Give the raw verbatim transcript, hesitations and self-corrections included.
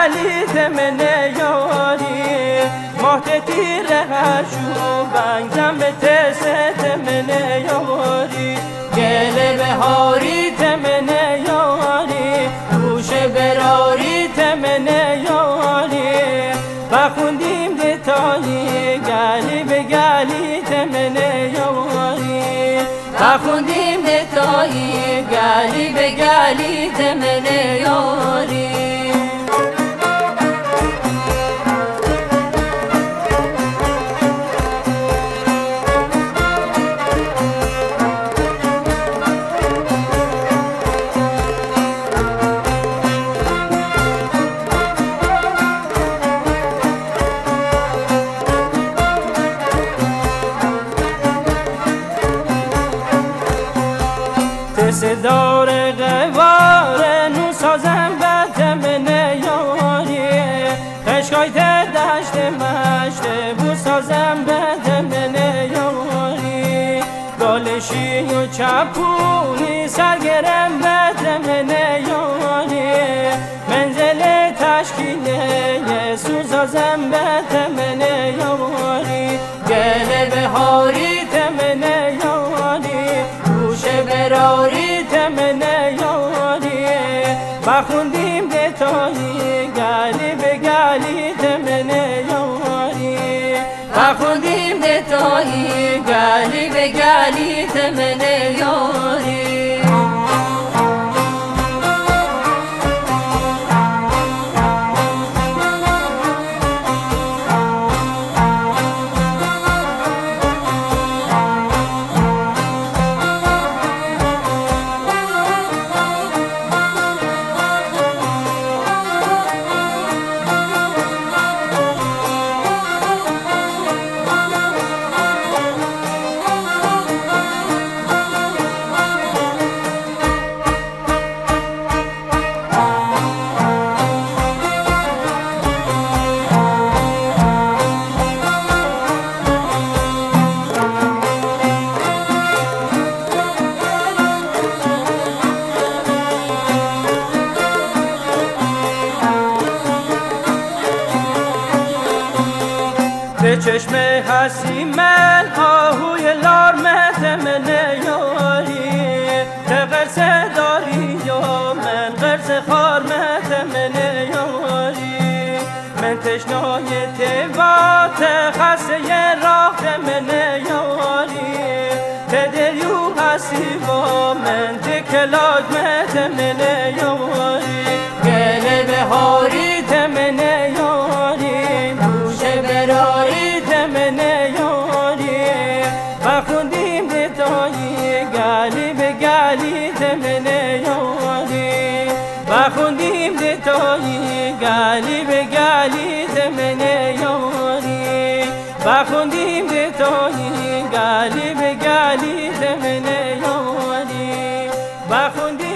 گلی تمن یاری ماه تیر هشو بنگم به تست تمن یاری گل بهاری تمن یاری گوش براری تمن یاری بخوندیم دتایی گلی به گلی تمن یاری بخوندیم دتایی گلی به گلی تمن یاری دار قواره نو سازم به تمن یاری خشکای دشت مشت بو سازم به تمن یاری گالشی و چپونی سرگرم به تمن یاری منزل تشکیله سو سازم به تمن یاری گل بهاری تمن یاری گوش براری تمن یاری بخوندیم دتایی گلی به گلی تمن یاری بخوندیم دتایی گلی به گلی تمن یاری به چشم حسی من آهوی لار متمن یاری که قرص داری یا من قرص خار متمن یاری من تشنای تبات خسته راه تمن یاری تدریو حسی با من تکلاج متمن یاری گل بهاری تمن یاری گوش براری تمن یاری بخوندیم دتایی گلی به گلی تمن یاری بخوندیم دتایی گلی به گلی تمن یاری بخوندیم دتایی گلی به گلی تمن یاری بخوندیم